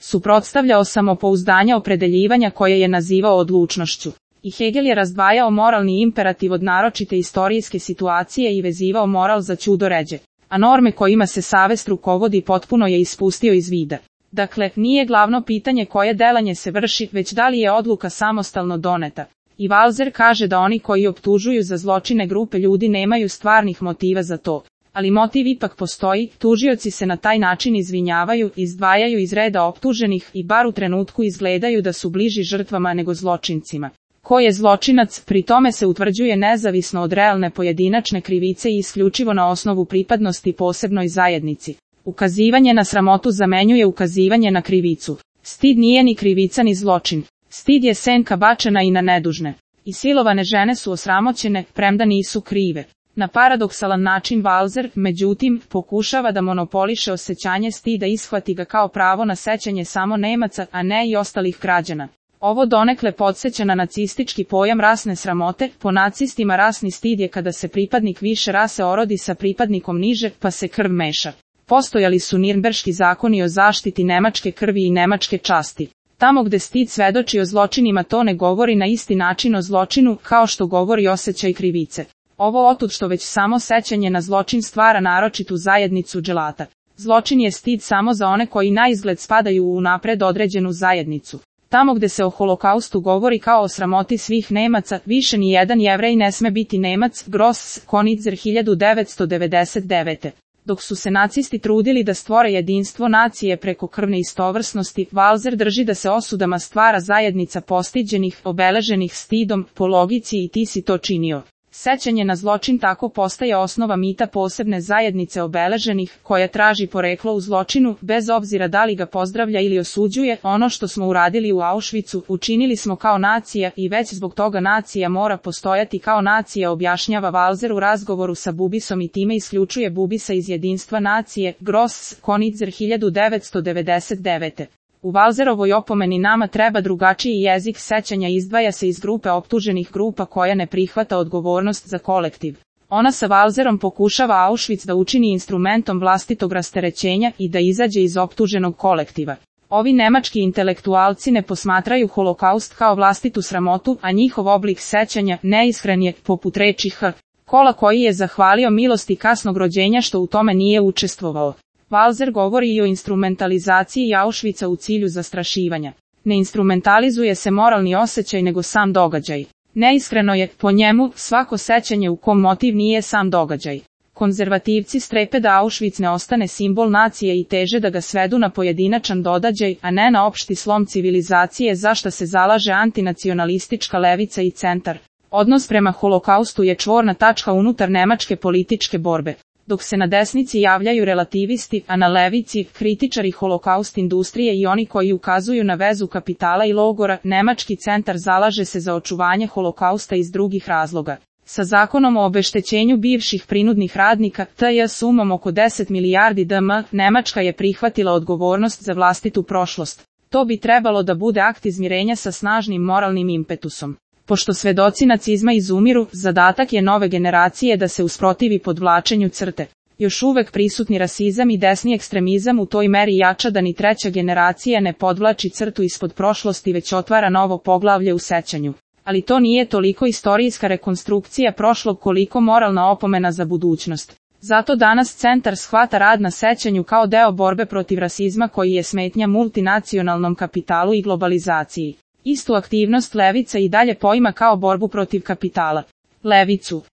suprotstavljao samopouzdanja opredeljivanja koje je nazivao odlučnošću. I Hegel je razdvajao moralni imperativ od naročite istorijske situacije i vezivao moral za ćudoređe, a norme kojima se savest rukovodi potpuno je ispustio iz vida. Dakle, nije glavno pitanje koje delanje se vrši, već da li je odluka samostalno doneta. I Walser kaže da oni koji optužuju za zločine grupe ljudi nemaju stvarnih motiva za to. Ali motiv ipak postoji, tužioci se na taj način izvinjavaju, izdvajaju iz reda optuženih i bar u trenutku izgledaju da su bliži žrtvama nego zločincima. Ko je zločinac, pri tome se utvrđuje nezavisno od realne pojedinačne krivice i isključivo na osnovu pripadnosti posebnoj zajednici. Ukazivanje na sramotu zamenjuje ukazivanje na krivicu. Stid nije ni krivica ni zločin. Stid je senka bačena i na nedužne. I silovane žene su osramoćene, premda nisu krive. Na paradoksalan način Walser, međutim, pokušava da monopoliše osjećanje stida i ishvati ga kao pravo na sećanje samo Nemaca, a ne i ostalih građana. Ovo donekle podsjeća na nacistički pojam rasne sramote. Po nacistima rasni stid je kada se pripadnik više rase orodi sa pripadnikom niže, pa se krv meša. Postojali su Nirnberški zakoni o zaštiti nemačke krvi i nemačke časti. Tamo gde stid svedoči o zločinima to ne govori na isti način o zločinu kao što govori osjećaj krivice. Ovo otud što već samo sećanje na zločin stvara naročitu zajednicu dželata. Zločin je stid samo za one koji naizgled spadaju u unapred određenu zajednicu. Tamo gde se o holokaustu govori kao o sramoti svih Nemaca, više ni jedan Jevrej ne sme biti Nemac, Gross, Konitzer 1999. Dok su se nacisti trudili da stvore jedinstvo nacije preko krvne istovrsnosti, Walser drži da se osudama stvara zajednica postiđenih, obeleženih stidom, po logici i ti si to činio. Sećanje na zločin tako postaje osnova mita posebne zajednice obeleženih, koja traži poreklo u zločinu, bez obzira da li ga pozdravlja ili osuđuje. Ono što smo uradili u Auschwitzu, učinili smo kao nacija i već zbog toga nacija mora postojati kao nacija, objašnjava Walser u razgovoru sa Bubisom i time isključuje Bubisa iz jedinstva nacije. Gross, Konitzer 1999. U Walserovoj opomeni nama treba drugačiji jezik sećanja, izdvaja se iz grupe optuženih grupa koja ne prihvata odgovornost za kolektiv. Ona sa Walserom pokušava Auschwitz da učini instrumentom vlastitog rasterećenja i da izađe iz optuženog kolektiva. Ovi nemački intelektualci ne posmatraju holokaust kao vlastitu sramotu, a njihov oblik sećanja neiskren je, poput reči H. Kola koji je zahvalio milosti kasnog rođenja što u tome nije učestvovao. Walser govori i o instrumentalizaciji Auschwitza u cilju zastrašivanja. Ne instrumentalizuje se moralni osjećaj nego sam događaj. Neiskreno je, po njemu, svako sećanje u kom motiv nije sam događaj. Konzervativci strepe da Auschwitz ne ostane simbol nacije i teže da ga svedu na pojedinačan događaj, a ne na opšti slom civilizacije, za šta se zalaže antinacionalistička levica i centar. Odnos prema holokaustu je čvorna tačka unutar nemačke političke borbe. Dok se na desnici javljaju relativisti, a na levici kritičari holokaust industrije i oni koji ukazuju na vezu kapitala i logora, nemački centar zalaže se za očuvanje holokausta iz drugih razloga. Sa zakonom o obeštećenju bivših prinudnih radnika, t.j. sumom oko 10 milijardi dm, Nemačka je prihvatila odgovornost za vlastitu prošlost. To bi trebalo da bude akt izmirenja sa snažnim moralnim impetusom. Pošto svedoci nacizma izumiru, zadatak je nove generacije da se usprotivi podvlačenju crte. Još uvek prisutni rasizam i desni ekstremizam u toj meri jača da ni treća generacija ne podvlači crtu ispod prošlosti, već otvara novo poglavlje u sećanju. Ali to nije toliko istorijska rekonstrukcija prošlog koliko moralna opomena za budućnost. Zato danas centar shvata rad na sećanju kao deo borbe protiv rasizma koji je smetnja multinacionalnom kapitalu i globalizaciji. Istu aktivnost levica i dalje poima kao borbu protiv kapitala. Levicu